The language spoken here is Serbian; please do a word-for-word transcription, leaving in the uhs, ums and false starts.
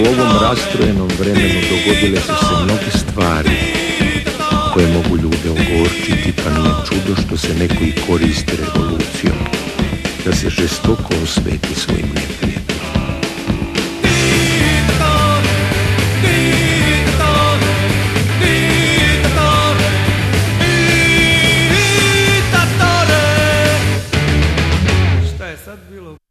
ovom rastrojenom vremenu dogodile su se mnoge stvari koje mogu ljude ogorčiti, pa nije čudo što se neko i koristi revolucijom da se žestoko osveti svojim neprijateljima. Šta je sad bilo?